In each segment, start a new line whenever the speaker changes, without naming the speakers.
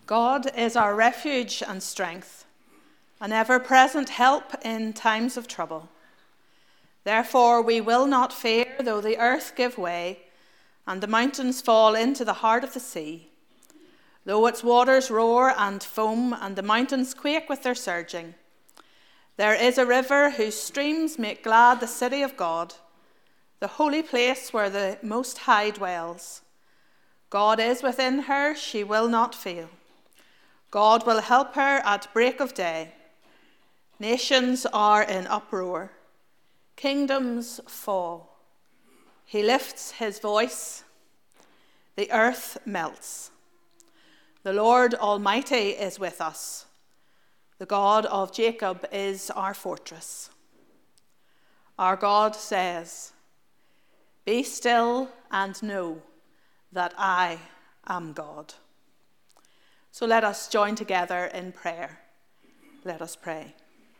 God is our refuge and strength, an ever-present help in times of trouble. Therefore we will not fear, though the earth give way, and the mountains fall into the heart of the sea. Though its waters roar and foam, and the mountains quake with their surging. There is a river whose streams make glad the city of God, the holy place where the Most High dwells. God is within her, she will not fail. God will help her at break of day. Nations are in uproar. Kingdoms fall. He lifts his voice. The earth melts. The Lord Almighty is with us. The God of Jacob is our fortress. Our God says, "Be still and know that I am God." So let us join together in prayer. Let us pray.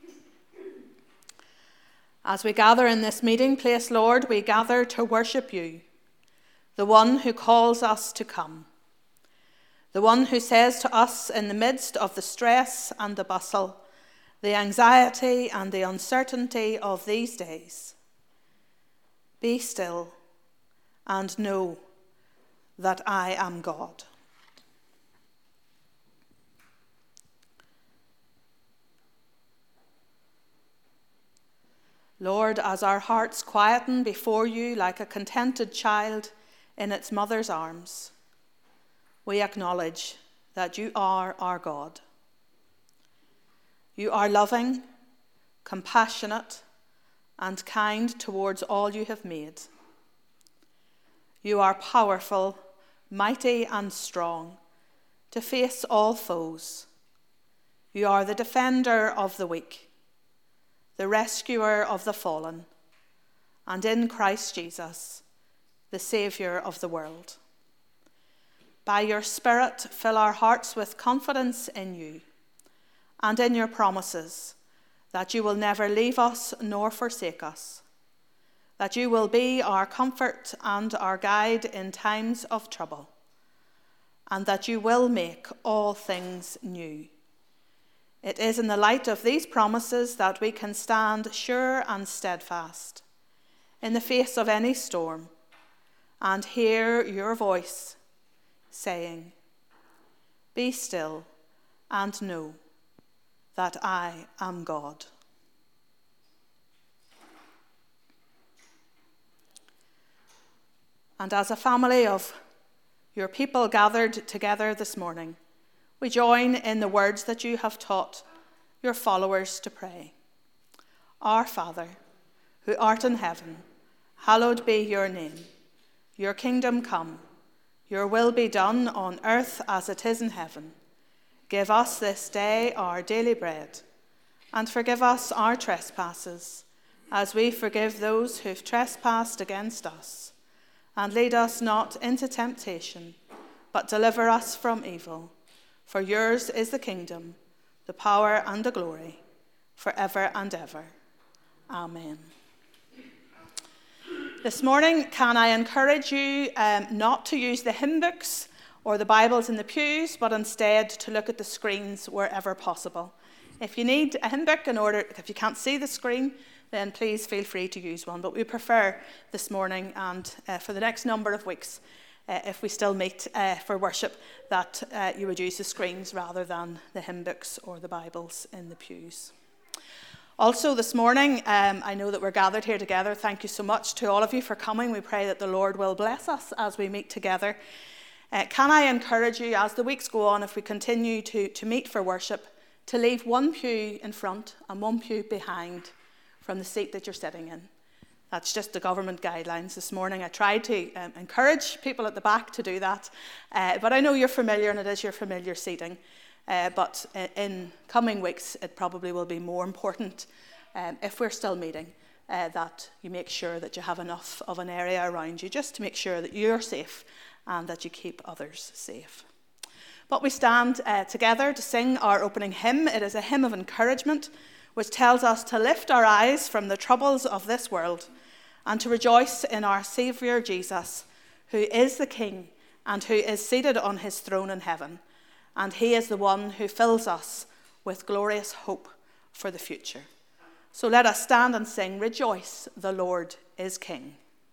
As we gather in this meeting place, Lord, we gather to worship you, the one who calls us to come, the one who says to us in the midst of the stress and the bustle, the anxiety and the uncertainty of these days, "Be still and know that I am God." Lord, as our hearts quieten before you like a contented child in its mother's arms, we acknowledge that you are our God. You are loving, compassionate, and kind towards all you have made. You are powerful, mighty, and strong to face all foes. You are the defender of the weak, the rescuer of the fallen, and in Christ Jesus, the Saviour of the world. By your Spirit, fill our hearts with confidence in you and in your promises that you will never leave us nor forsake us, that you will be our comfort and our guide in times of trouble, and that you will make all things new. It is in the light of these promises that we can stand sure and steadfast in the face of any storm and hear your voice saying, "Be still and know that I am God." And as a family of your people gathered together this morning, we join in the words that you have taught your followers to pray. Our Father, who art in heaven, hallowed be your name. Your kingdom come, your will be done on earth as it is in heaven. Give us this day our daily bread, and forgive us our trespasses, as we forgive those who've trespassed against us. And lead us not into temptation, but deliver us from evil. For yours is the kingdom, the power and the glory, forever and ever. Amen. This morning, can I encourage you not to use the hymn books or the Bibles in the pews, but instead to look at the screens wherever possible. If you need a hymn book if you can't see the screen, then please feel free to use one. But we prefer this morning and for the next number of weeks, if we still meet for worship, that you would use the screens rather than the hymn books or the Bibles in the pews. Also this morning, I know that we're gathered here together. Thank you so much to all of you for coming. We pray that the Lord will bless us as we meet together. Can I encourage you, as the weeks go on, if we continue to meet for worship, to leave one pew in front and one pew behind from the seat that you're sitting in. That's just the government guidelines this morning. I tried to encourage people at the back to do that, but I know you're familiar and it is your familiar seating. But in coming weeks, it probably will be more important, if we're still meeting, that you make sure that you have enough of an area around you just to make sure that you're safe and that you keep others safe. But we stand together to sing our opening hymn. It is a hymn of encouragement, which tells us to lift our eyes from the troubles of this world and to rejoice in our Saviour Jesus, who is the King and who is seated on his throne in heaven. and he is the one who fills us with glorious hope for the future. So let us stand and sing, "Rejoice, the Lord is King."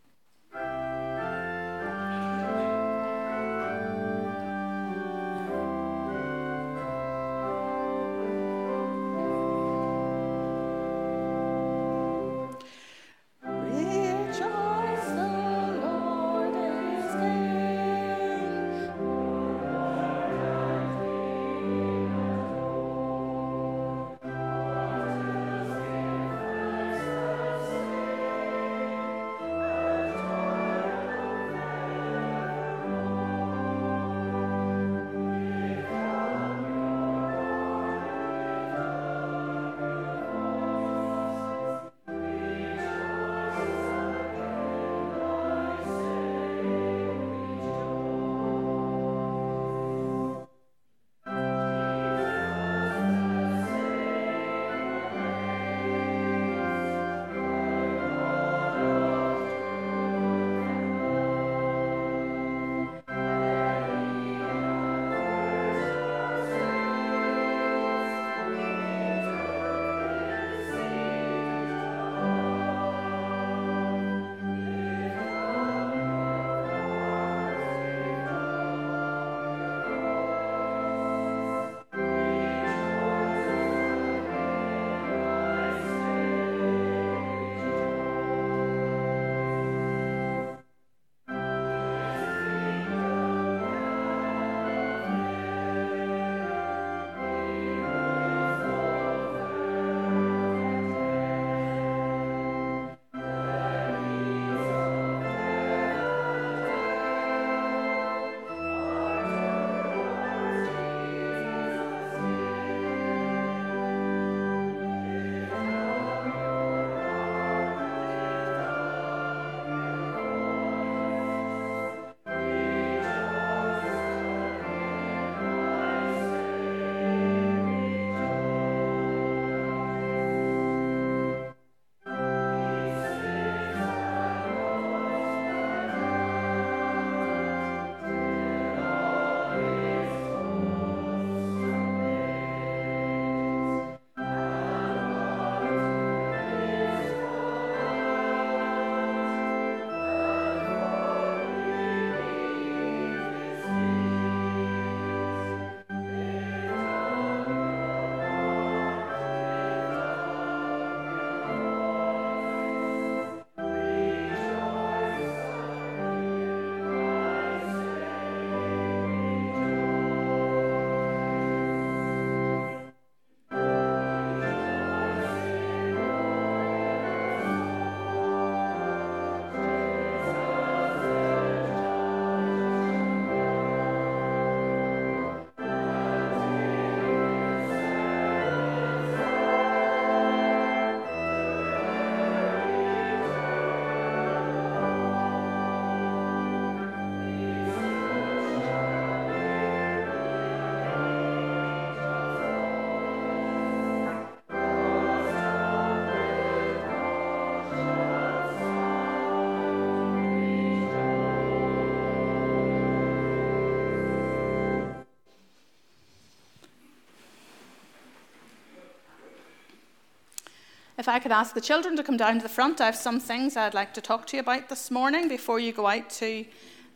If I could ask the children to come down to the front, I have some things I'd like to talk to you about this morning before you go out to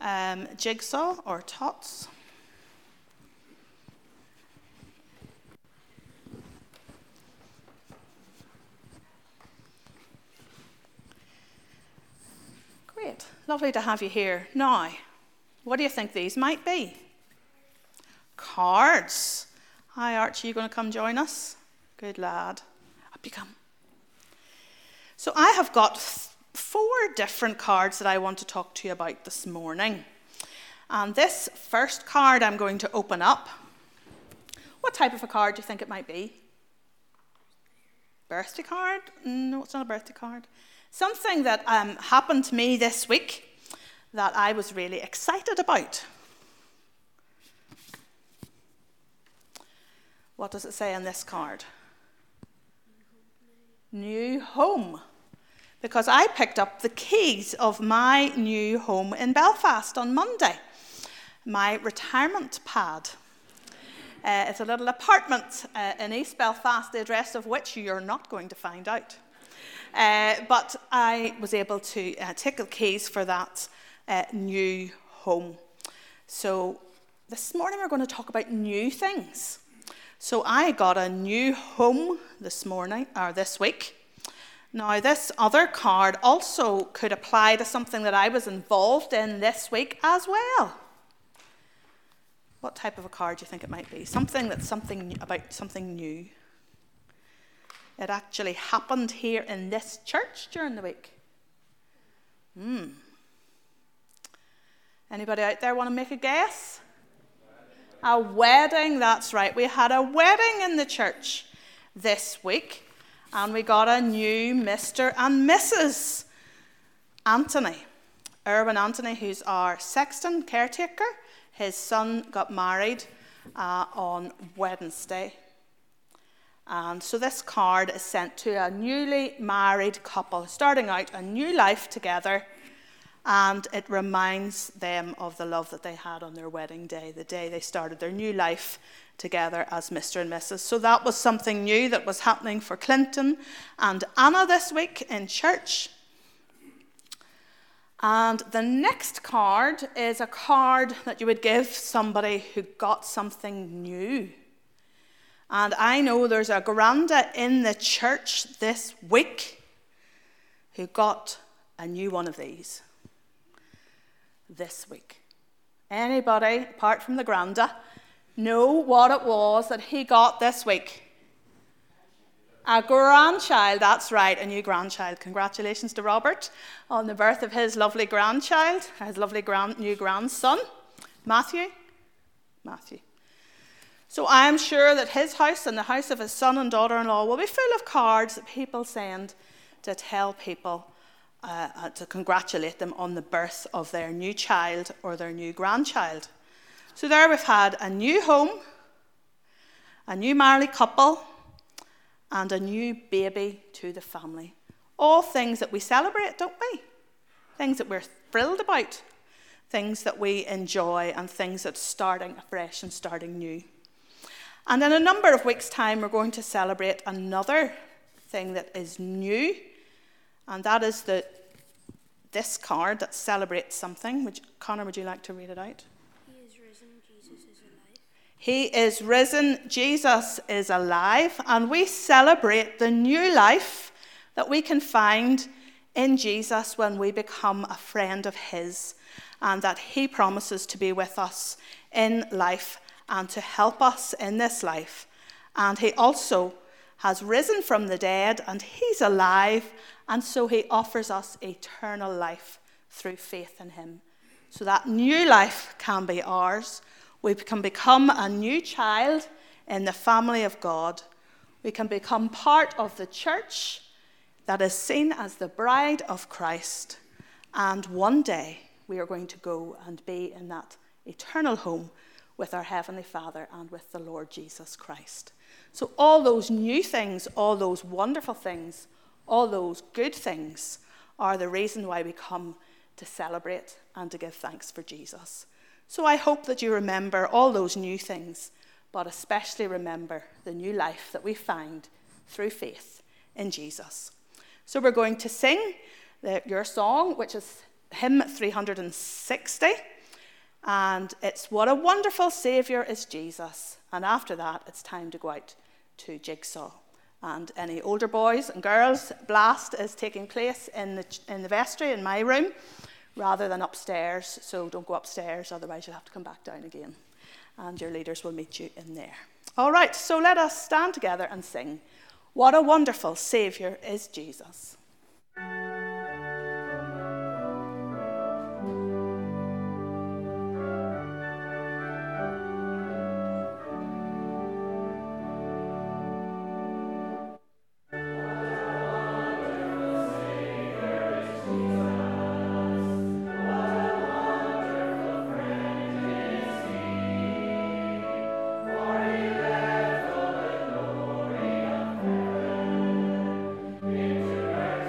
Jigsaw or Tots. Great, lovely to have you here. Now, what do you think these might be? Cards. Hi Archie, you going to come join us? Good lad. Up you come. So I have got 4 different cards that I want to talk to you about this morning. And this first card I'm going to open up. What type of a card do you think it might be? Birthday card? No, it's not a birthday card. Something that happened to me this week that I was really excited about. What does it say on this card? New home. Because I picked up the keys of my new home in Belfast on Monday. My retirement pad. It's a little apartment in East Belfast, the address of which you're not going to find out. But I was able to take the keys for that new home. So this morning we're going to talk about new things. So I got a new home this week. Now this other card also could apply to something that I was involved in this week as well. What type of a card do you think it might be? Something about something new. It actually happened here in this church during the week. Anybody out there want to make a guess? A wedding, that's right. We had a wedding in the church this week, and we got a new Mr. and Mrs. Anthony. Erwin Anthony, who's our sexton caretaker. His son got married on Wednesday. And so this card is sent to a newly married couple starting out a new life together, and it reminds them of the love that they had on their wedding day, the day they started their new life together as Mr. and Mrs. So that was something new that was happening for Clinton and Anna this week in church. And the next card is a card that you would give somebody who got something new. And I know there's a Granda in the church this week who got a new one of these this week. Anybody, apart from the Granda, know what it was that he got this week? A grandchild, that's right, a new grandchild. Congratulations to Robert on the birth of his lovely grandchild, his lovely new grandson, Matthew. So I'm sure that his house and the house of his son and daughter-in-law will be full of cards that people send to tell people, to congratulate them on the birth of their new child or their new grandchild. So there we've had a new home, a new married couple, and a new baby to the family. All things that we celebrate, don't we? Things that we're thrilled about, things that we enjoy, and things that are starting afresh and starting new. And in a number of weeks' time, we're going to celebrate another thing that is new, and that is this card that celebrates something. Connor, would you like to read it out? He is risen, Jesus is alive, and we celebrate the new life that we can find in Jesus when we become a friend of his, and that he promises to be with us in life and to help us in this life. And he also has risen from the dead, and he's alive, and so he offers us eternal life through faith in him. So that new life can be ours. We can become a new child in the family of God. We can become part of the church that is seen as the bride of Christ. And one day we are going to go and be in that eternal home with our Heavenly Father and with the Lord Jesus Christ. So all those new things, all those wonderful things, all those good things are the reason why we come to celebrate and to give thanks for Jesus. So I hope that you remember all those new things, but especially remember the new life that we find through faith in Jesus. So we're going to sing your song, which is hymn 360, and it's What a Wonderful Saviour is Jesus. And after that, it's time to go out to Jigsaw. And any older boys and girls, Blast is taking place in the vestry in my room, rather than upstairs, so don't go upstairs, otherwise you'll have to come back down again. And your leaders will meet you in there. All right, so let us stand together and sing, What a Wonderful Saviour is Jesus.
Into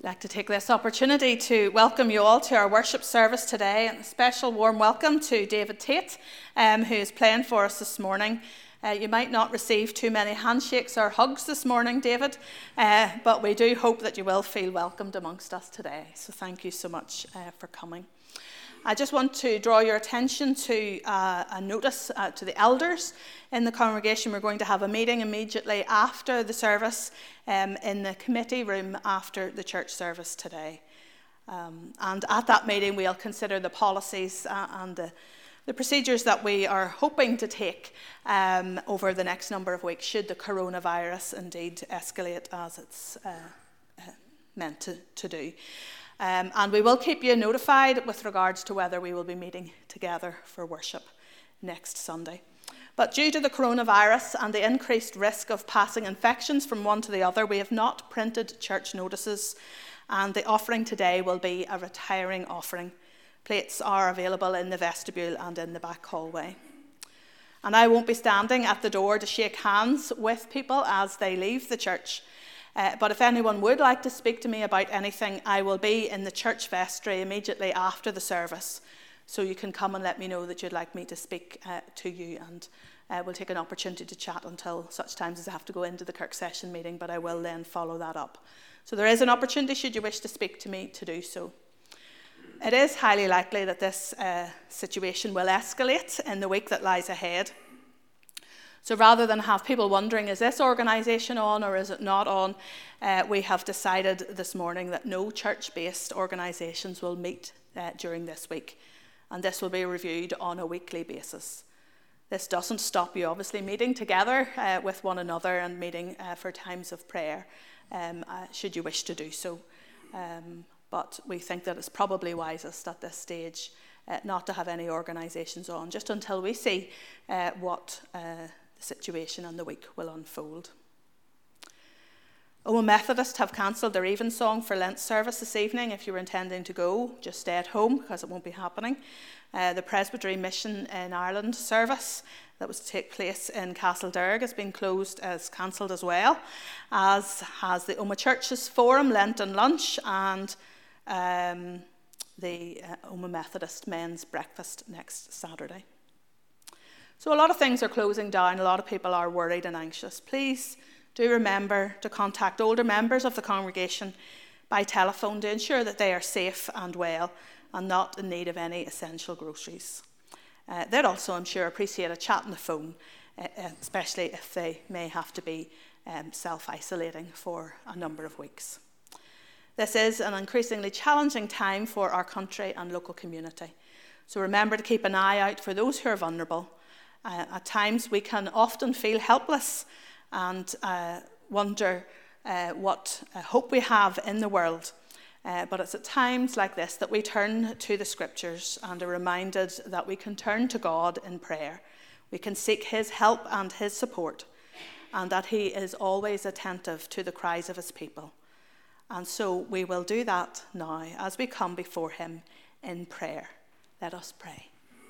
I'd like to take this opportunity to welcome you all to our worship service today, and a special warm welcome to David Tate, who is playing for us this morning. You might not receive too many handshakes or hugs this morning, David, but we do hope that you will feel welcomed amongst us today. So thank you so much for coming. I just want to draw your attention to a notice to the elders in the congregation. We're going to have a meeting immediately after the service in the committee room after the church service today. And at that meeting, we'll consider the policies and the procedures that we are hoping to take over the next number of weeks, should the coronavirus indeed escalate as it's meant to do. And we will keep you notified with regards to whether we will be meeting together for worship next Sunday. But due to the coronavirus and the increased risk of passing infections from one to the other, we have not printed church notices, and the offering today will be a retiring offering. Plates are available in the vestibule and in the back hallway. And I won't be standing at the door to shake hands with people as they leave the church. But if anyone would like to speak to me about anything, I will be in the church vestry immediately after the service. So you can come and let me know that you'd like me to speak to you, and we'll take an opportunity to chat until such times as I have to go into the Kirk session meeting, but I will then follow that up. So there is an opportunity, should you wish to speak to me, to do so. It is highly likely that this situation will escalate in the week that lies ahead. So rather than have people wondering, is this organisation on or is it not on, we have decided this morning that no church-based organisations will meet during this week. And this will be reviewed on a weekly basis. This doesn't stop you obviously meeting together with one another and meeting for times of prayer, should you wish to do so. But we think that it's probably wisest at this stage not to have any organisations on, just until we see what situation and the week will unfold. Omagh Methodist have cancelled their Evensong for Lent service this evening. If you were intending to go, just stay at home because it won't be happening. The Presbytery Mission in Ireland service that was to take place in Castlederg has been cancelled as well, as has the Omagh Churches Forum Lenten Lunch and the Omagh Methodist Men's Breakfast next Saturday. So a lot of things are closing down. A lot of people are worried and anxious. Please do remember to contact older members of the congregation by telephone to ensure that they are safe and well and not in need of any essential groceries. They'd also, I'm sure, appreciate a chat on the phone, especially if they may have to be self-isolating for a number of weeks. This is an increasingly challenging time for our country and local community. So remember to keep an eye out for those who are vulnerable. At times we can often feel helpless and wonder what hope we have in the world. But it's at times like this that we turn to the scriptures and are reminded that we can turn to God in prayer. We can seek his help and his support, and that he is always attentive to the cries of his people. And so we will do that now as we come before him in prayer. Let us pray.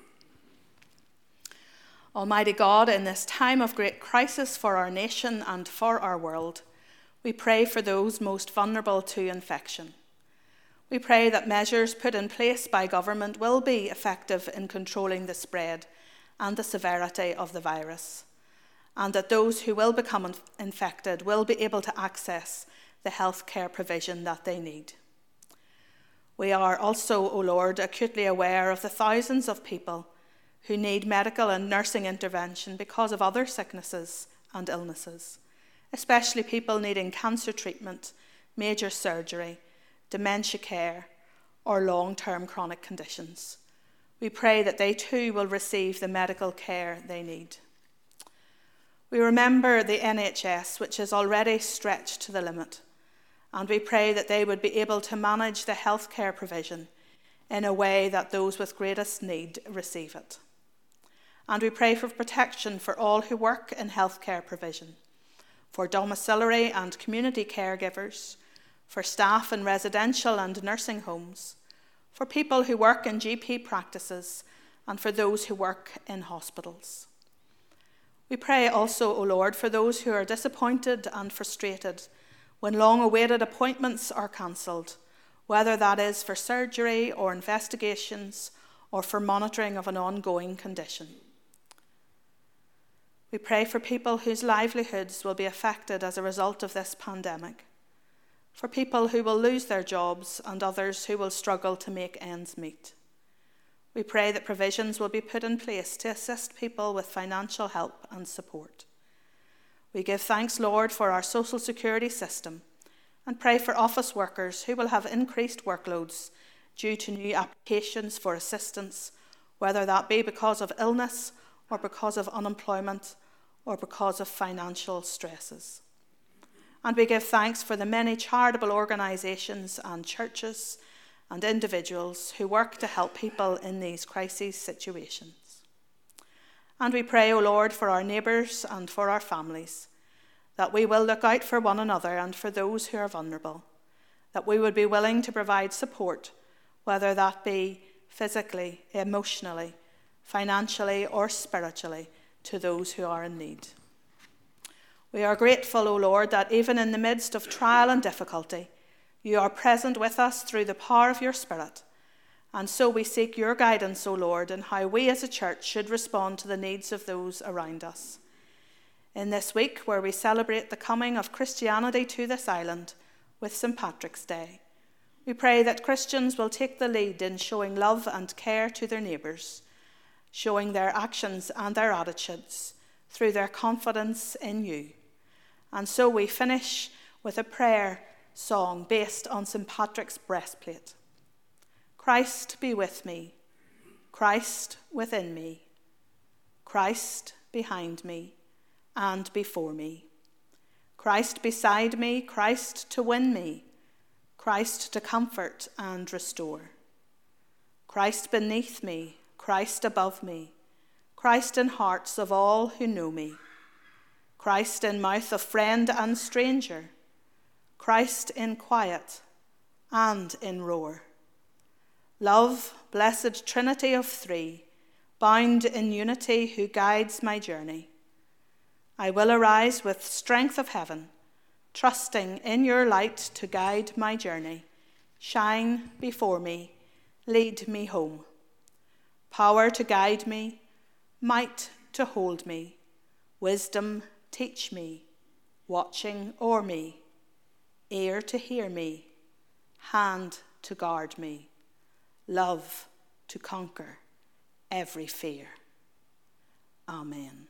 Almighty God, in this time of great crisis for our nation and for our world, we pray for those most vulnerable to infection. We pray that measures put in place by government will be effective in controlling the spread and the severity of the virus, and that those who will become infected will be able to access the healthcare provision that they need. We are also, O Lord, acutely aware of the thousands of people who need medical and nursing intervention because of other sicknesses and illnesses, especially people needing cancer treatment, major surgery, dementia care, or long-term chronic conditions. We pray that they too will receive the medical care they need. We remember the NHS, which is already stretched to the limit, and we pray that they would be able to manage the healthcare provision in a way that those with greatest need receive it. And we pray for protection for all who work in healthcare provision, for domiciliary and community caregivers, for staff in residential and nursing homes, for people who work in GP practices, and for those who work in hospitals. We pray also, O Lord, for those who are disappointed and frustrated when long-awaited appointments are cancelled, whether that is for surgery or investigations or for monitoring of an ongoing condition. We pray for people whose livelihoods will be affected as a result of this pandemic, for people who will lose their jobs and others who will struggle to make ends meet. We pray that provisions will be put in place to assist people with financial help and support. We give thanks, Lord, for our social security system and pray for office workers who will have increased workloads due to new applications for assistance, whether that be because of illness or because of unemployment or because of financial stresses. And we give thanks for the many charitable organisations and churches and individuals who work to help people in these crisis situations. And we pray, O Lord, for our neighbours and for our families, that we will look out for one another and for those who are vulnerable, that we would be willing to provide support, whether that be physically, emotionally, financially or spiritually, to those who are in need. We are grateful, O Lord, that even in the midst of trial and difficulty, you are present with us through the power of your Spirit. And so we seek your guidance, O Lord, in how we as a church should respond to the needs of those around us. In this week, where we celebrate the coming of Christianity to this island with St. Patrick's Day, we pray that Christians will take the lead in showing love and care to their neighbours, showing their actions and their attitudes through their confidence in you. And so we finish with a prayer song based on St. Patrick's breastplate. Christ be with me, Christ within me, Christ behind me and before me, Christ beside me, Christ to win me, Christ to comfort and restore, Christ beneath me, Christ above me, Christ in hearts of all who know me, Christ in mouth of friend and stranger, Christ in quiet and in roar. Love, blessed Trinity of three, bound in unity who guides my journey. I will arise with strength of heaven, trusting in your light to guide my journey. Shine before me, lead me home. Power to guide me, might to hold me, wisdom teach me, watching o'er me, ear to hear me, hand to guard me, love to conquer every fear. Amen.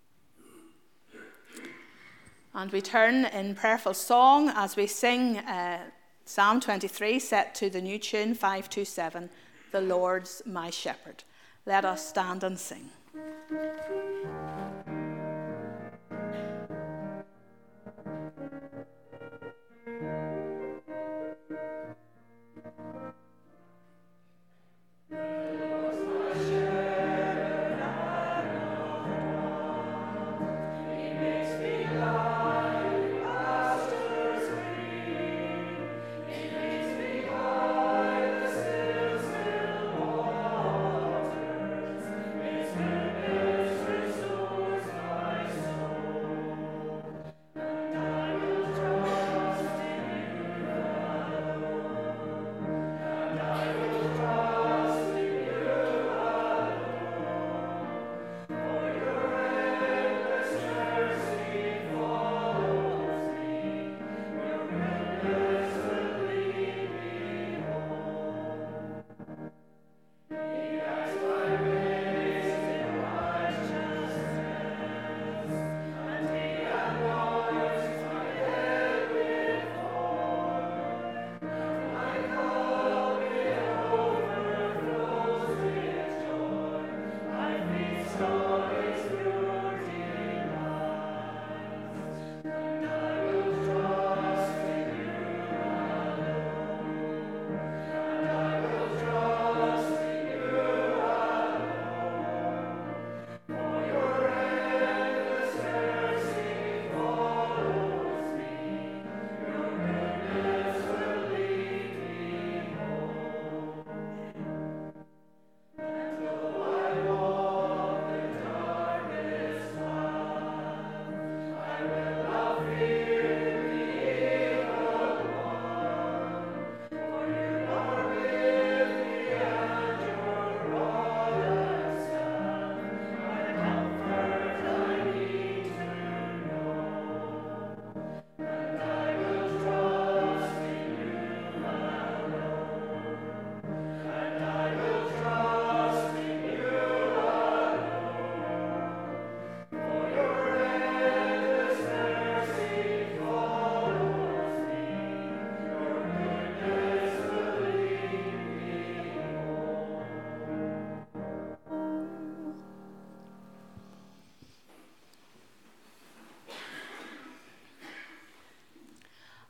And we turn in prayerful song as we sing Psalm 23, set to the new tune 527, The Lord's My Shepherd. Let us stand and sing.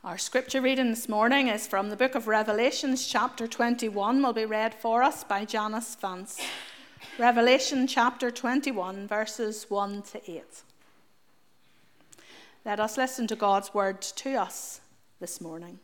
Our scripture reading this morning is from the book of Revelations, chapter 21, will be read for us by Janice Vance. Revelation chapter 21, verses 1 to 8. Let us listen to God's word to us this morning.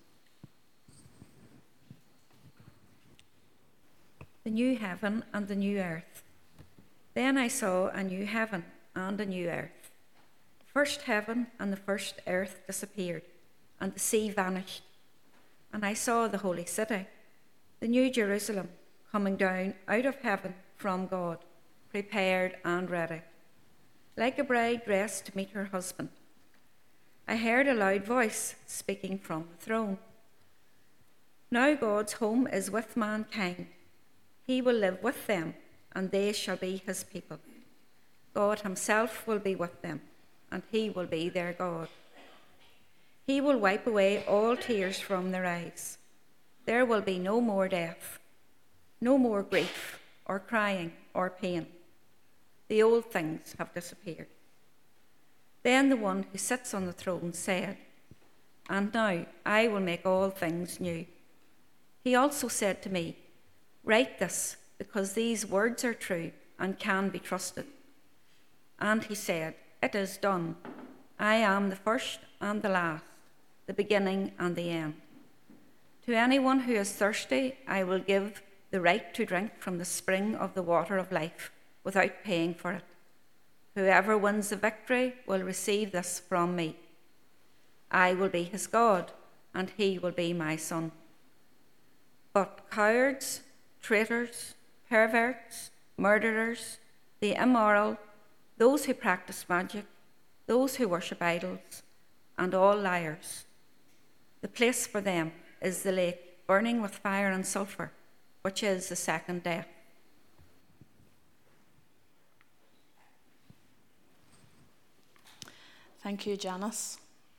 The new heaven and the new earth. Then I saw a new heaven and a new earth. The first heaven and the first earth disappeared, and the sea vanished. And I saw the holy city, the new Jerusalem, coming down out of heaven from God, prepared and ready, like a bride dressed to meet her husband. I heard a loud voice speaking from the throne. Now God's home is with mankind. He will live with them, and they shall be his people. God himself will be with them, and he will be their God. He will wipe away all tears from their eyes. There will be no more death, no more grief, or crying, or pain. The old things have disappeared. Then the one who sits on the throne said, "And now I will make all things new." He also said to me, "Write this, because these words are true and can be trusted." And he said, "It is done. I am the first and the last, the beginning and the end. To anyone who is thirsty, I will give the right to drink from the spring of the water of life without paying for it. Whoever wins the victory will receive this from me. I will be his God, and he will be my son. But cowards, traitors, perverts, murderers, the immoral, those who practice magic, those who worship idols, and all liars, the place for them is the lake burning with fire and sulfur, which is the second death.
Thank you, Janice.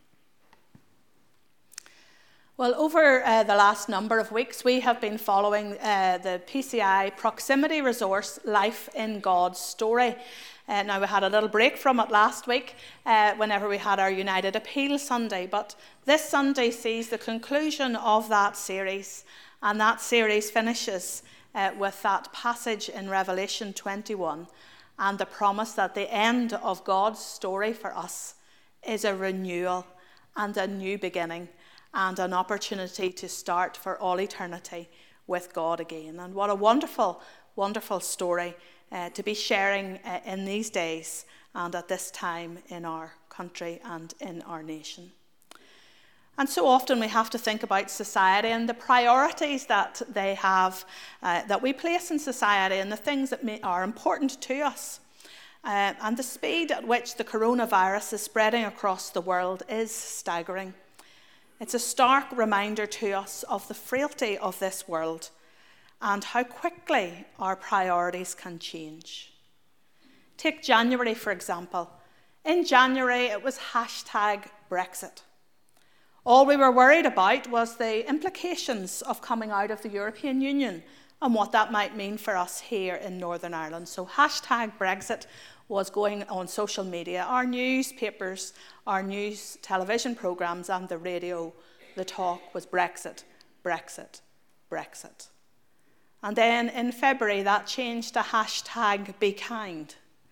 Well, over the last number of weeks, we have been following the PCI proximity resource, Life in God's Story. Now, we had a little break from it last week whenever we had our United Appeal Sunday, but this Sunday sees the conclusion of that series, and that series finishes with that passage in Revelation 21 and the promise that the end of God's story for us is a renewal and a new beginning and an opportunity to start for all eternity with God again. And what a wonderful, wonderful story to be sharing in these days and at this time in our country and in our nation. And so often we have to think about society and the priorities that they have, that we place in society, and the things that are important to us. And the speed at which the coronavirus is spreading across the world is staggering. It's a stark reminder to us of the frailty of this world and how quickly our priorities can change. Take January, for example. In January, it was #Brexit. All we were worried about was the implications of coming out of the European Union and what that might mean for us here in Northern Ireland. So #Brexit was going on social media. Our newspapers, our news television programmes and the radio, the talk was Brexit, Brexit, Brexit. And then in February that changed to #BeKind,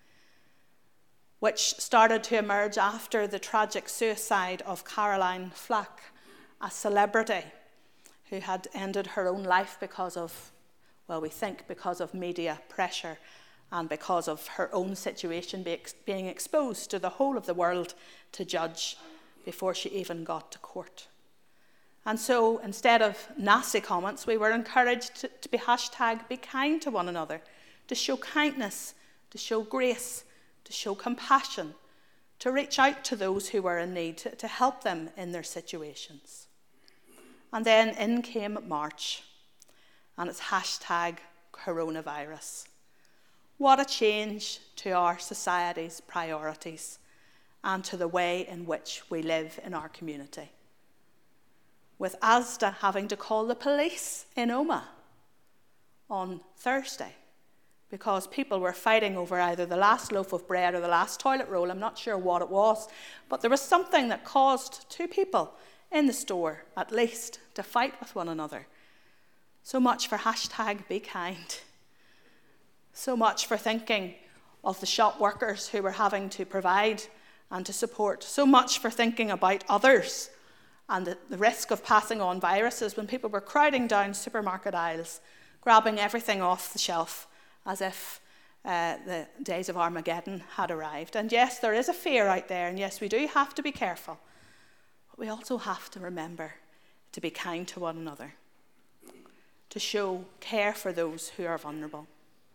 which started to emerge after the tragic suicide of Caroline Flack, a celebrity who had ended her own life because of, well, we think because of media pressure and because of her own situation being exposed to the whole of the world to judge before she even got to court. And so instead of nasty comments, we were encouraged to be #BeKind to one another, to show kindness, to show grace, to show compassion, to reach out to those who were in need, to help them in their situations. And then in came March, and it's #coronavirus. What a change to our society's priorities and to the way in which we live in our community. With Asda having to call the police in Omagh on Thursday because people were fighting over either the last loaf of bread or the last toilet roll. I'm not sure what it was, but there was something that caused two people in the store at least, to fight with one another. So much for #BeKind. So much for thinking of the shop workers who were having to provide and to support. So much for thinking about others and the risk of passing on viruses when people were crowding down supermarket aisles, grabbing everything off the shelf as if the days of Armageddon had arrived. And yes, there is a fear out there, and yes, we do have to be careful. But we also have to remember to be kind to one another, to show care for those who are vulnerable.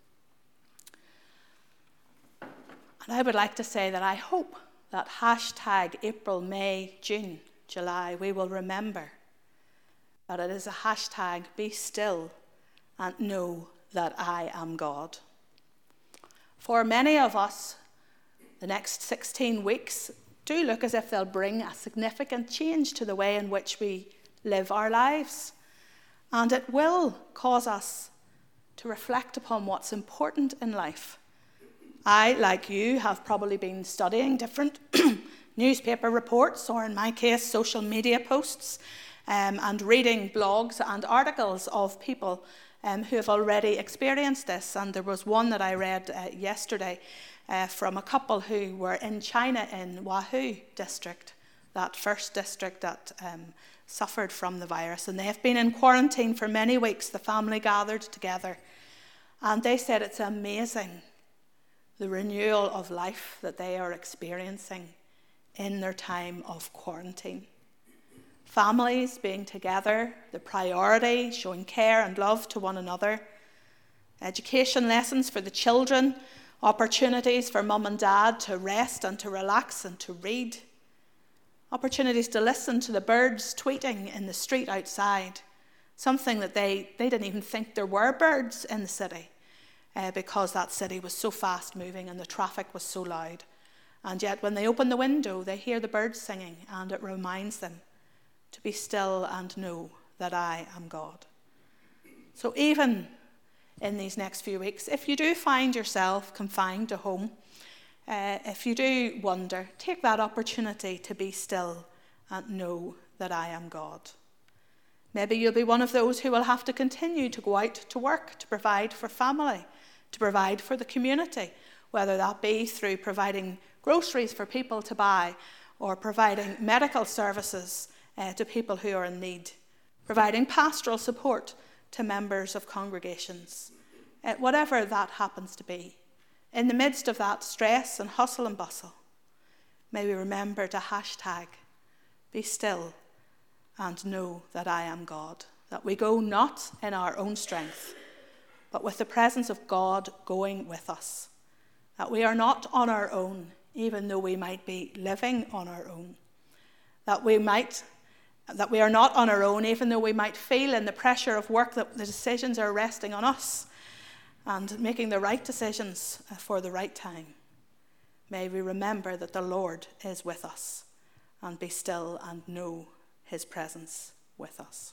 And I would like to say that I hope that #April, May, June, July, we will remember that it is a hashtag, be still and know that I am God. For many of us, the next 16 weeks do look as if they'll bring a significant change to the way in which we live our lives. And it will cause us to reflect upon what's important in life. I, like you, have probably been studying different newspaper reports, or in my case, social media posts, and reading blogs and articles of people who have already experienced this. And there was one that I read yesterday from a couple who were in China in Wuhan district, that first district that suffered from the virus. And they have been in quarantine for many weeks. The family gathered together. And they said it's amazing, the renewal of life that they are experiencing in their time of quarantine. Families being together, the priority, showing care and love to one another, education lessons for the children, opportunities for mum and dad to rest and to relax and to read, opportunities to listen to the birds tweeting in the street outside, something that they didn't even think there were birds in the city because that city was so fast moving and the traffic was so loud. And yet when they open the window, they hear the birds singing, and it reminds them to be still and know that I am God. So even in these next few weeks, if you do find yourself confined to home, if you do wonder, take that opportunity to be still and know that I am God. Maybe you'll be one of those who will have to continue to go out to work, to provide for family, to provide for the community, whether that be through providing groceries for people to buy or providing medical services to people who are in need, providing pastoral support to members of congregations, whatever that happens to be. In the midst of that stress and hustle and bustle, may we remember to be still and know that I am God, that we go not in our own strength, but with the presence of God going with us, that we are not on our own, even though we might be living on our own, that we are not on our own, even though we might feel in the pressure of work that the decisions are resting on us and making the right decisions for the right time. May we remember that the Lord is with us, and be still and know his presence with us.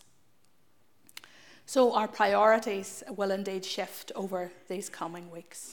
So our priorities will indeed shift over these coming weeks.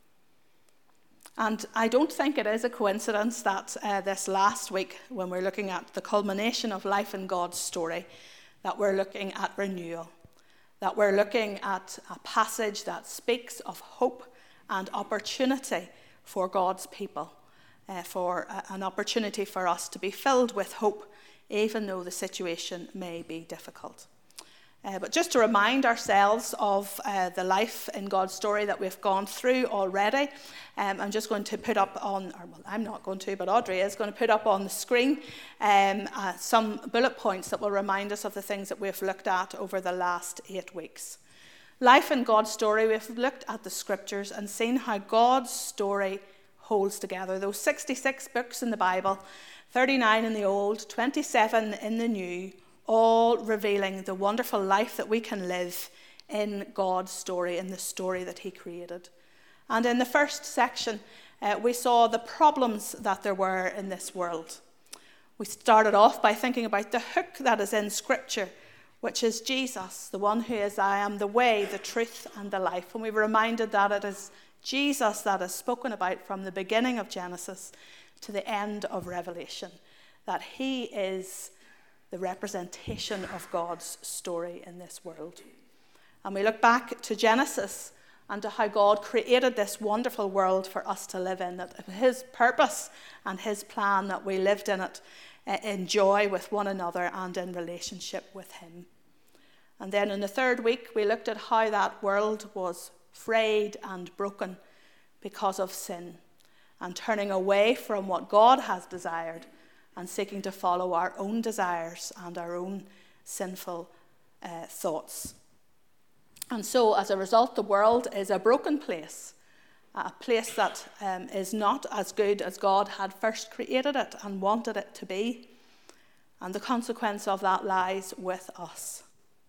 And I don't think it is a coincidence that this last week, when we're looking at the culmination of life in God's story, that we're looking at renewal, that we're looking at a passage that speaks of hope and opportunity for God's people, for an opportunity for us to be filled with hope, even though the situation may be difficult. But just to remind ourselves of the life in God's story that we've gone through already, I'm just going to put up on, I'm not going to, but Audrey is going to put up on the screen some bullet points that will remind us of the things that we've looked at over the last 8 weeks. Life in God's story, we've looked at the scriptures and seen how God's story holds together. Those 66 books in the Bible, 39 in the Old, 27 in the New, all revealing the wonderful life that we can live in God's story, in the story that he created. And in the first section, we saw the problems that there were in this world. We started off by thinking about the hook that is in Scripture, which is Jesus, the one who is, I am the way, the truth, and the life. And we were reminded that it is Jesus that is spoken about from the beginning of Genesis to the end of Revelation, that he is the representation of God's story in this world. And we look back to Genesis and to how God created this wonderful world for us to live in, that his purpose and his plan that we lived in it in joy with one another and in relationship with him. And then in the third week, we looked at how that world was frayed and broken because of sin and turning away from what God has desired and seeking to follow our own desires and our own sinful thoughts. And so, as a result, the world is a broken place, a place that is not as good as God had first created it and wanted it to be. And the consequence of that lies with us.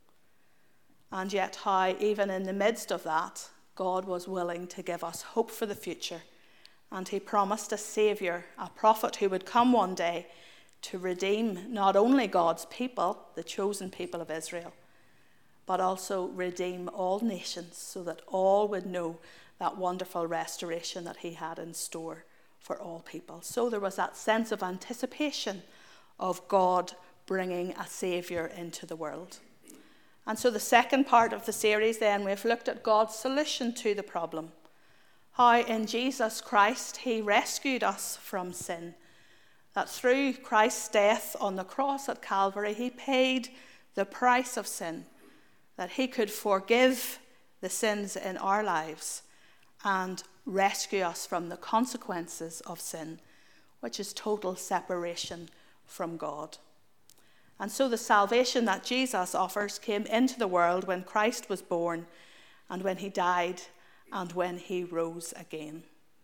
And yet how, even in the midst of that, God was willing to give us hope for the future. And he promised a Saviour, a prophet who would come one day to redeem not only God's people, the chosen people of Israel, but also redeem all nations so that all would know that wonderful restoration that he had in store for all people. So there was that sense of anticipation of God bringing a Saviour into the world. And so the second part of the series then, we've looked at God's solution to the problem. How in Jesus Christ he rescued us from sin. That through Christ's death on the cross at Calvary, he paid the price of sin. That he could forgive the sins in our lives and rescue us from the consequences of sin, which is total separation from God. And so the salvation that Jesus offers came into the world when Christ was born and when he died and when he rose again.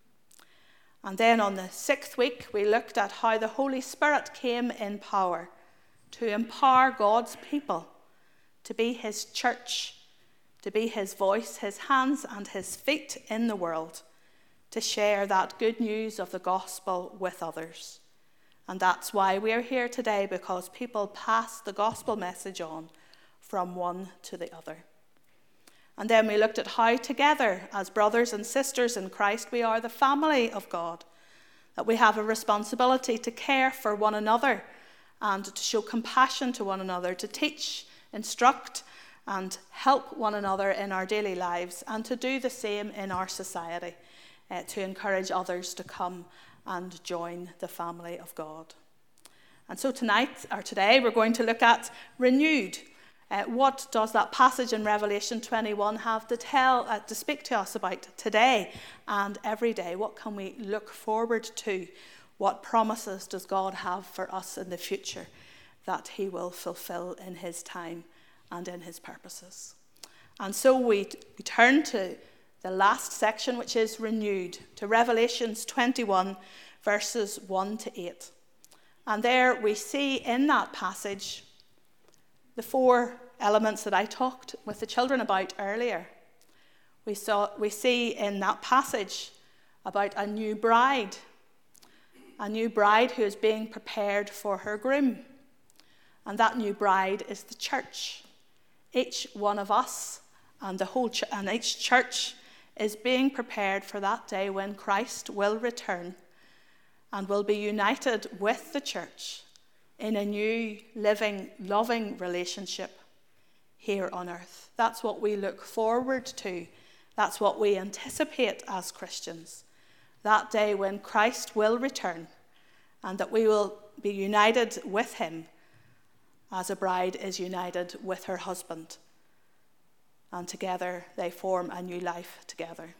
And then on the sixth week, we looked at how the Holy Spirit came in power to empower God's people to be his church, to be his voice, his hands and his feet in the world, to share that good news of the gospel with others. And that's why we're here today, because people pass the gospel message on from one to the other. And then we looked at how together, as brothers and sisters in Christ, we are the family of God, that we have a responsibility to care for one another and to show compassion to one another, to teach, instruct and help one another in our daily lives, and to do the same in our society, to encourage others to come and join the family of God. And so today we're going to look at renewed. What does that passage in Revelation 21 have to speak to us about today and every day? What can we look forward to? What promises does God have for us in the future that he will fulfill in his time and in his purposes? And so we turn to the last section, which is renewed, to Revelations 21, verses 1 to 8. And there we see in that passage the four elements that I talked with the children about earlier. We see in that passage about a new bride who is being prepared for her groom. And that new bride is the church. Each one of us and each church is being prepared for that day when Christ will return and will be united with the church in a new, living, loving relationship here on earth. That's what we look forward to. That's what we anticipate as Christians. That day when Christ will return and that we will be united with him as a bride is united with her husband. And together they form a new life together.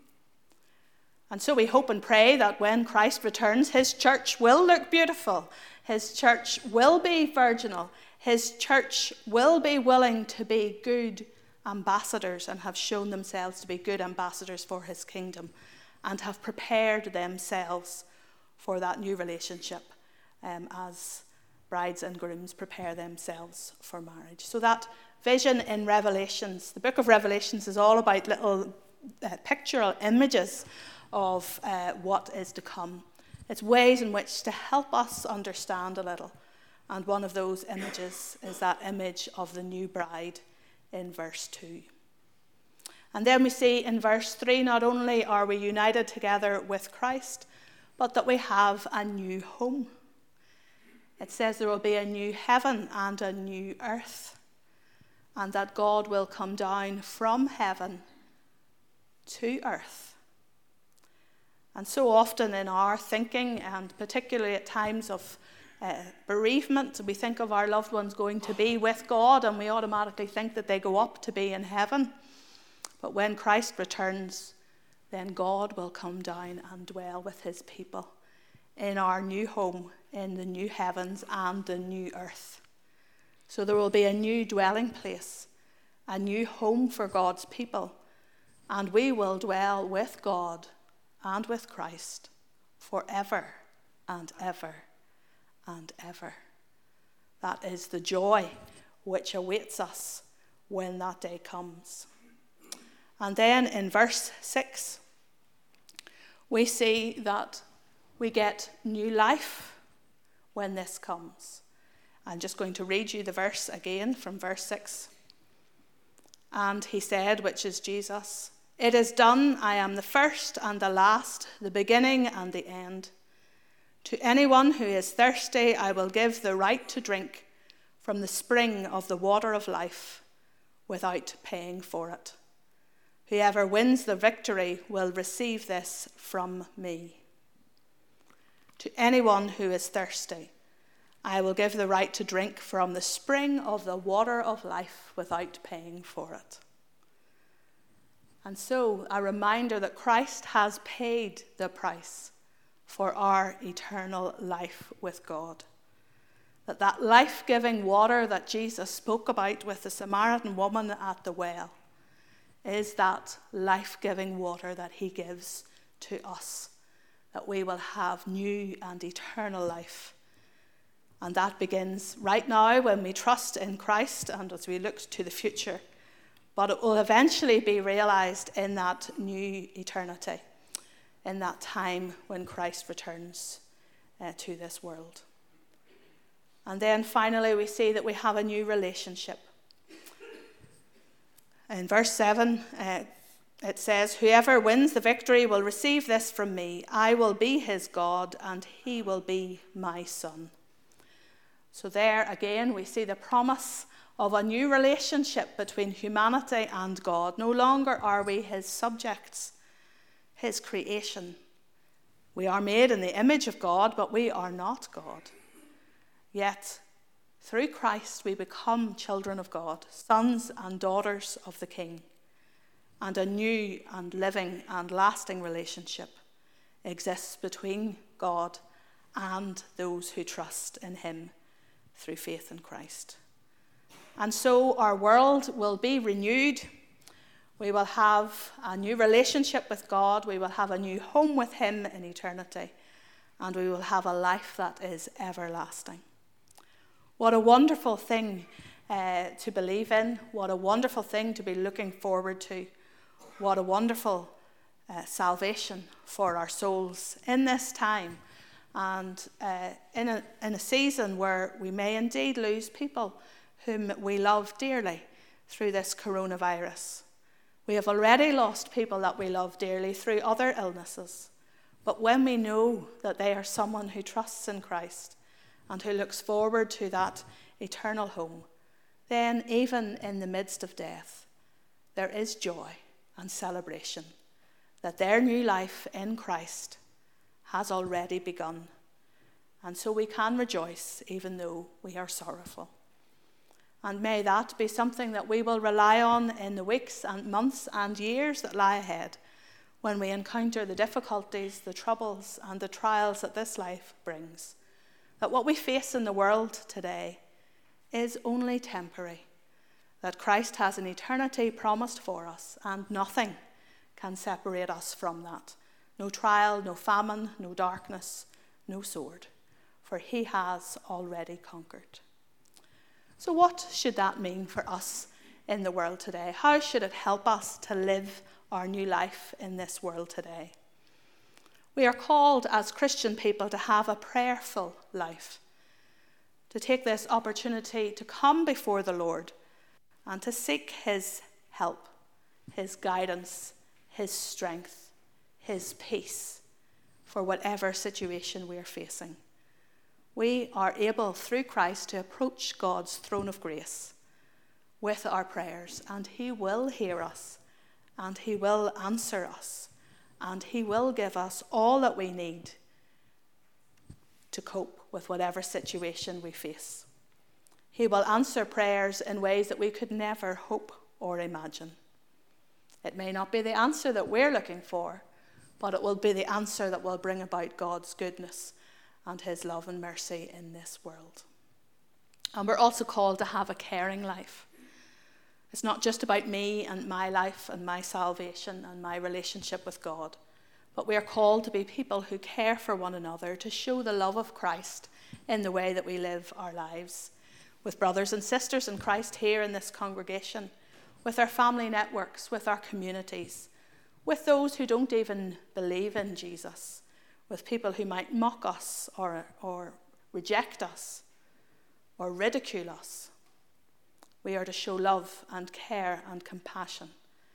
And so we hope and pray that when Christ returns, his church will look beautiful. His church will be virginal. His church will be willing to be good ambassadors and have shown themselves to be good ambassadors for his kingdom and have prepared themselves for that new relationship as brides and grooms prepare themselves for marriage. So that vision in Revelations, the book of Revelations, is all about little pictorial images of what is to come. It's ways in which to help us understand a little. And one of those images is that image of the new bride in verse 2. And then we see in verse 3, not only are we united together with Christ, but that we have a new home. It says there will be a new heaven and a new earth, and that God will come down from heaven to earth. And so often in our thinking, and particularly at times of bereavement, we think of our loved ones going to be with God, and we automatically think that they go up to be in heaven. But when Christ returns, then God will come down and dwell with his people in our new home, in the new heavens and the new earth. So there will be a new dwelling place, a new home for God's people, and we will dwell with God and with Christ forever and ever and ever. That is the joy which awaits us when that day comes. And then in verse 6, we see that we get new life when this comes. I'm just going to read you the verse again from verse 6. And he said, which is Jesus, "It is done. I am the first and the last, the beginning and the end. To anyone who is thirsty, I will give the right to drink from the spring of the water of life without paying for it. Whoever wins the victory will receive this from me. To anyone who is thirsty, I will give the right to drink from the spring of the water of life without paying for it." And so, a reminder that Christ has paid the price for our eternal life with God. That life-giving water that Jesus spoke about with the Samaritan woman at the well is that life-giving water that he gives to us, that we will have new and eternal life. And that begins right now when we trust in Christ and as we look to the future. But it will eventually be realized in that new eternity, in that time when Christ returns to this world. And then finally we see that we have a new relationship. In verse 7, it says, "Whoever wins the victory will receive this from me. I will be his God, and he will be my son." So there again we see the promise of a new relationship between humanity and God. No longer are we his subjects, his creation. We are made in the image of God, but we are not God. Yet, through Christ, we become children of God, sons and daughters of the King. And a new and living and lasting relationship exists between God and those who trust in him through faith in Christ. And so our world will be renewed. We will have a new relationship with God. We will have a new home with him in eternity. And we will have a life that is everlasting. What a wonderful thing to believe in. What a wonderful thing to be looking forward to. What a wonderful salvation for our souls in this time. And in a season where we may indeed lose people whom we love dearly through this coronavirus. We have already lost people that we love dearly through other illnesses. But when we know that they are someone who trusts in Christ and who looks forward to that eternal home, then even in the midst of death, there is joy and celebration that their new life in Christ has already begun. And so we can rejoice even though we are sorrowful. And may that be something that we will rely on in the weeks and months and years that lie ahead when we encounter the difficulties, the troubles and the trials that this life brings. That what we face in the world today is only temporary. That Christ has an eternity promised for us and nothing can separate us from that. No trial, no famine, no darkness, no sword. For he has already conquered. So what should that mean for us in the world today? How should it help us to live our new life in this world today? We are called as Christian people to have a prayerful life, to take this opportunity to come before the Lord and to seek his help, his guidance, his strength, his peace for whatever situation we are facing. we are able, through Christ, to approach God's throne of grace with our prayers, and he will hear us, and he will answer us, and he will give us all that we need to cope with whatever situation we face. He will answer prayers in ways that we could never hope or imagine. It may not be the answer that we're looking for, but it will be the answer that will bring about God's goodness and his love and mercy in this world. And we're also called to have a caring life. It's not just about me and my life and my salvation and my relationship with God, but we are called to be people who care for one another, to show the love of Christ in the way that we live our lives, with brothers and sisters in Christ here in this congregation, with our family networks, with our communities, with those who don't even believe in Jesus, with people who might mock us or reject us or ridicule us. We are to show love and care and compassion.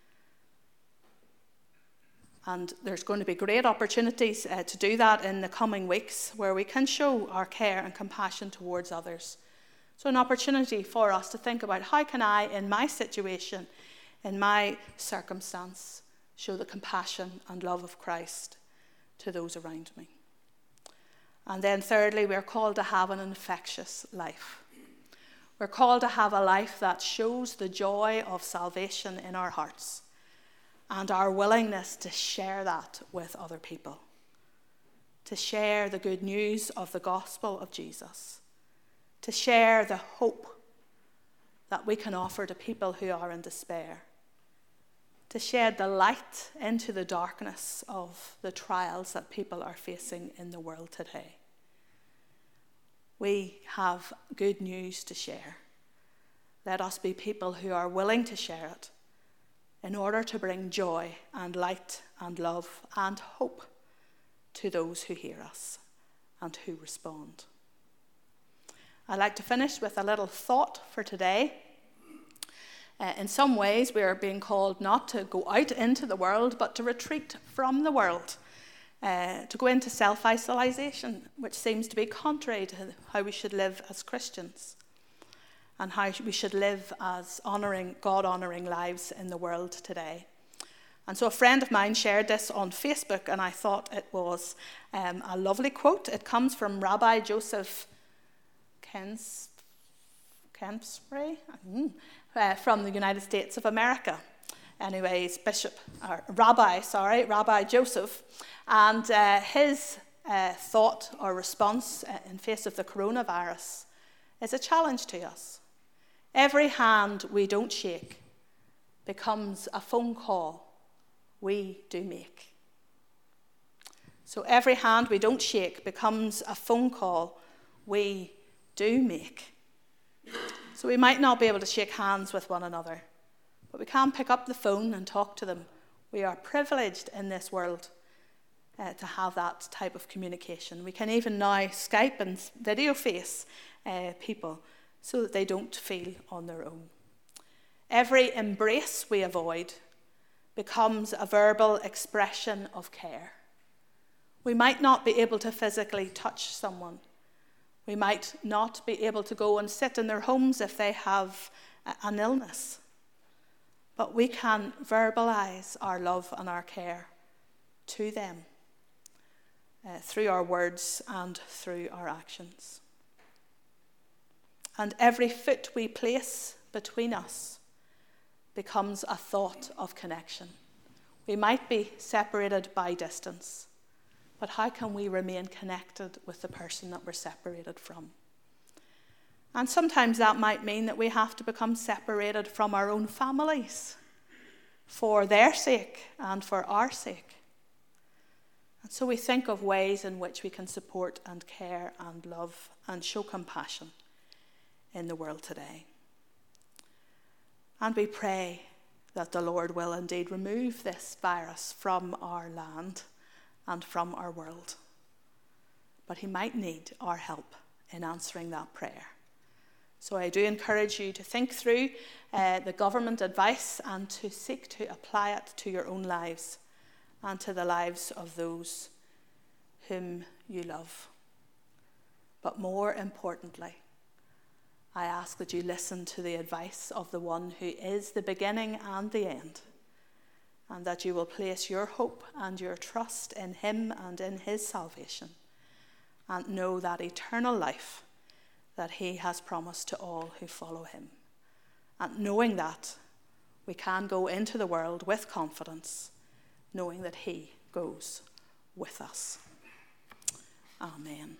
And there's going to be great opportunities to do that in the coming weeks, where we can show our care and compassion towards others. So an opportunity for us to think about, how can I, in my situation, in my circumstance, show the compassion and love of Christ to those around me. And then thirdly, we're called to have an infectious life. We're called to have a life that shows the joy of salvation in our hearts and our willingness to share that with other people, to share the good news of the gospel of Jesus, to share the hope that we can offer to people who are in despair, to shed the light into the darkness of the trials that people are facing in the world today. We have good news to share. Let us be people who are willing to share it in order to bring joy and light and love and hope to those who hear us and who respond. I'd like to finish with a little thought for today. In some ways, we are being called not to go out into the world, but to retreat from the world, to go into self-isolation, which seems to be contrary to how we should live as Christians and how we should live as God-honouring lives in the world today. And so a friend of mine shared this on Facebook, and I thought it was a lovely quote. It comes from Rabbi Joseph Kempsbury from the United States of America. Anyways, Rabbi Joseph, and his thought or response in face of the coronavirus is a challenge to us. Every hand we don't shake becomes a phone call we do make. So every hand we don't shake becomes a phone call we do make. So we might not be able to shake hands with one another, but we can pick up the phone and talk to them. We are privileged in this world to have that type of communication. We can even now Skype and video face people so that they don't feel on their own. Every embrace we avoid becomes a verbal expression of care. We might not be able to physically touch someone. We might not be able to go and sit in their homes if they have an illness. But we can verbalize our love and our care to them through our words and through our actions. And every foot we place between us becomes a thought of connection. We might be separated by distance, but how can we remain connected with the person that we're separated from? And sometimes that might mean that we have to become separated from our own families for their sake and for our sake. And so we think of ways in which we can support and care and love and show compassion in the world today. And we pray that the Lord will indeed remove this virus from our land and from our world. But he might need our help in answering that prayer. So I do encourage you to think through the government advice and to seek to apply it to your own lives and to the lives of those whom you love. But more importantly, I ask that you listen to the advice of the one who is the beginning and the end, and that you will place your hope and your trust in him and in his salvation, and know that eternal life that he has promised to all who follow him. And knowing that, we can go into the world with confidence, knowing that he goes with us. Amen.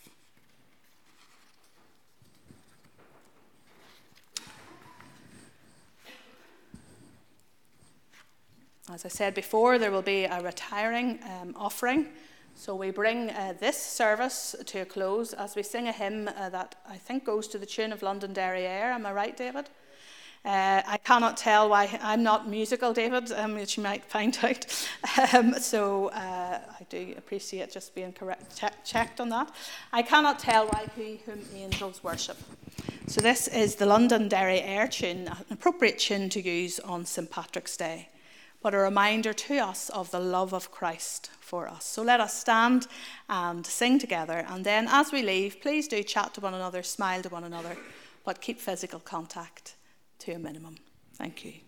As I said before, there will be a retiring offering. So we bring this service to a close as we sing a hymn that I think goes to the tune of Londonderry Air. Am I right, David? I cannot tell why I'm not musical, David, which you might find out. So I do appreciate just being checked on that. I cannot tell why he whom angels worship. So this is the Londonderry Air tune, an appropriate tune to use on St. Patrick's Day, but a reminder to us of the love of Christ for us. So let us stand and sing together. And then as we leave, please do chat to one another, smile to one another, but keep physical contact to a minimum. Thank you.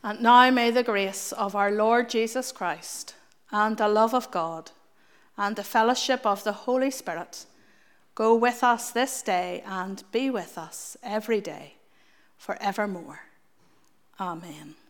And now may the grace of our Lord Jesus Christ and the love of God and the fellowship of the Holy Spirit go with us this day and be with us every day, forevermore. Amen.